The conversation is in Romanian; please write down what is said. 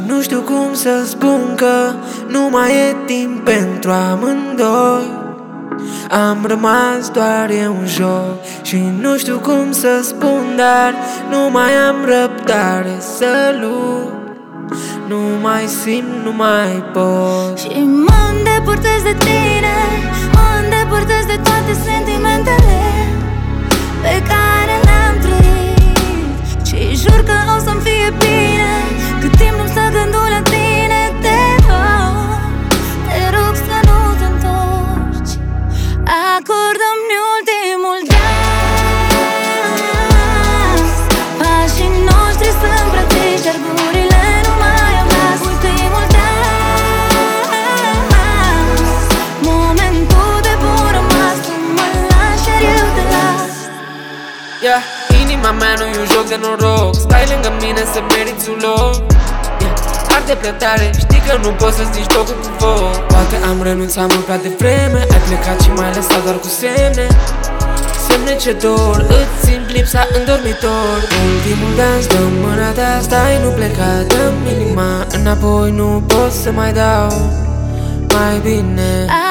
nu știu cum să spun că nu mai e timp pentru amândoi. Am rămas doar eu un joc și nu știu cum să spun, dar nu mai am răbdare să lupt. Nu mai simt, nu mai pot. Și mă îndepărtez de tine, mă îndepărtez de toate sentimentele pe care le-am trăit. Și jur că o să-mi fie bine cât timp nu-mi stă gândul la tine. Te rog să nu te întorci. Acordă-mi ultimul dans. Pașii noștri sunt îmbrățiși, dar gurile nu mai au glas. Ultimul dans, momentul de bun rămas. Tu mă lași, iar eu te las. Inima mea nu-i un joc de noroc. Stai lângă mine să meriți un loc. Arde prea tare, știi că nu poți să-ți zici tocul cu foc. Poate am renunțat mult prea devreme. Ai plecat și m-ai lăsat doar cu semne. Semne ce dor, îți simt lipsa în dormitor. Ultimul dans, dă-mi mâna ta, stai, nu pleca. Dă-mi inima înapoi, nu pot să mai dau mai bine.